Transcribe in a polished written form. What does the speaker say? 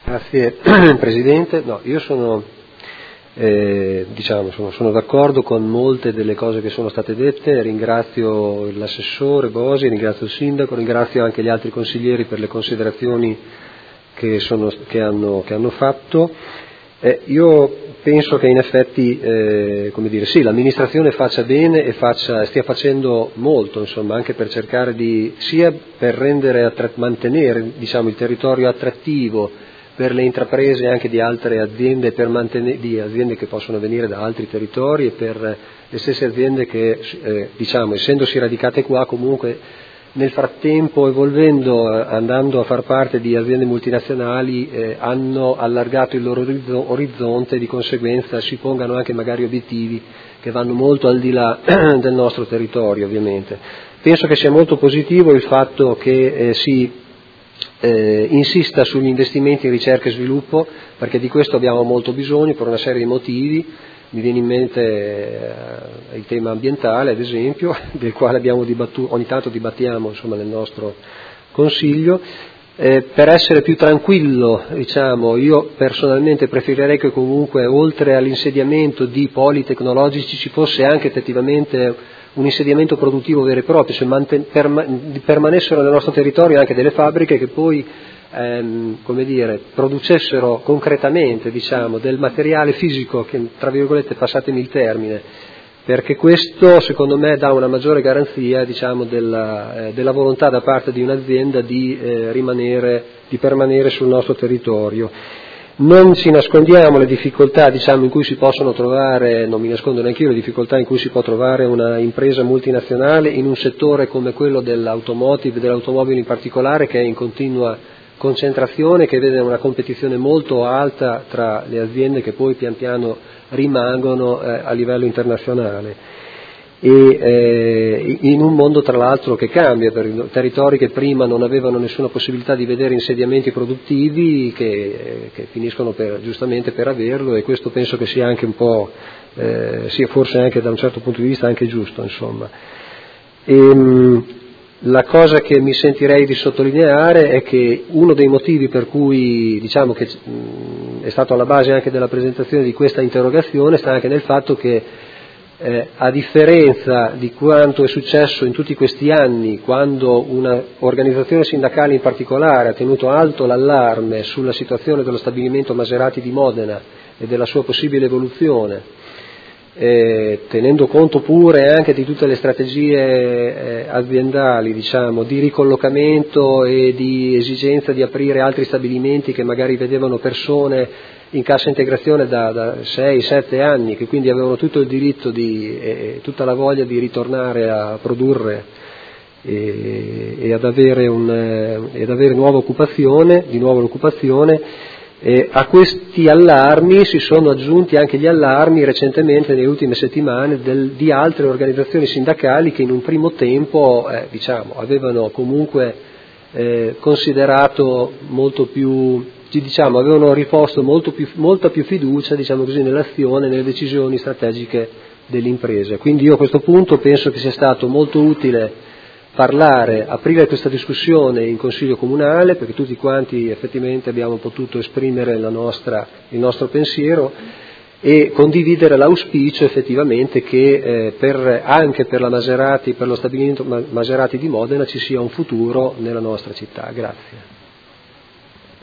Grazie Presidente. No, io sono d'accordo con molte delle cose che sono state dette, ringrazio l'assessore Bosi, ringrazio il sindaco, ringrazio anche gli altri consiglieri per le considerazioni che hanno fatto. Io penso che in effetti sì, l'amministrazione faccia bene e stia facendo molto, insomma, anche per cercare sia per mantenere il territorio attrattivo per le intraprese anche di altre aziende, di aziende che possono venire da altri territori, e per le stesse aziende che, essendosi radicate qua, comunque nel frattempo evolvendo, andando a far parte di aziende multinazionali, hanno allargato il loro orizzonte e di conseguenza si pongano anche magari obiettivi che vanno molto al di là del nostro territorio, ovviamente. Penso che sia molto positivo il fatto che si insista sugli investimenti in ricerca e sviluppo, perché di questo abbiamo molto bisogno per una serie di motivi. Mi viene in mente il tema ambientale, ad esempio, del quale ogni tanto dibattiamo, insomma, nel nostro Consiglio. Per essere più tranquillo, io personalmente preferirei che comunque oltre all'insediamento di poli tecnologici ci fosse anche effettivamente un insediamento produttivo vero e proprio, permanessero nel nostro territorio anche delle fabbriche che poi producessero concretamente del materiale fisico che, tra virgolette, passatemi il termine, perché questo secondo me dà una maggiore garanzia della volontà da parte di un'azienda di permanere sul nostro territorio. Non ci nascondiamo le difficoltà in cui si possono trovare, non mi nascondo neanche io le difficoltà in cui si può trovare una impresa multinazionale in un settore come quello dell'automotive, dell'automobile in particolare, che è in continua concentrazione, che vede una competizione molto alta tra le aziende che poi pian piano rimangono a livello internazionale. E in un mondo tra l'altro che cambia, per territori che prima non avevano nessuna possibilità di vedere insediamenti produttivi che finiscono giustamente per averlo, e questo penso che sia anche un po', sia forse anche da un certo punto di vista anche giusto, insomma. La cosa che mi sentirei di sottolineare è che uno dei motivi per cui che è stato alla base anche della presentazione di questa interrogazione sta anche nel fatto che a differenza di quanto è successo in tutti questi anni, quando una organizzazione sindacale in particolare ha tenuto alto l'allarme sulla situazione dello stabilimento Maserati di Modena e della sua possibile evoluzione, tenendo conto pure anche di tutte le strategie aziendali, di ricollocamento e di esigenza di aprire altri stabilimenti che magari vedevano persone in cassa integrazione da 6-7 anni, che quindi avevano tutto il diritto e tutta la voglia di ritornare a produrre e ad avere nuova occupazione. A questi allarmi si sono aggiunti anche gli allarmi recentemente, nelle ultime settimane, di altre organizzazioni sindacali che in un primo tempo avevano comunque considerato molto più, avevano riposto molta più fiducia nell'azione, nelle decisioni strategiche dell'impresa. Quindi io a questo punto penso che sia stato molto utile aprire questa discussione in Consiglio Comunale, perché tutti quanti effettivamente abbiamo potuto esprimere il nostro pensiero e condividere l'auspicio effettivamente che anche per la Maserati, per lo stabilimento Maserati di Modena, ci sia un futuro nella nostra città. Grazie.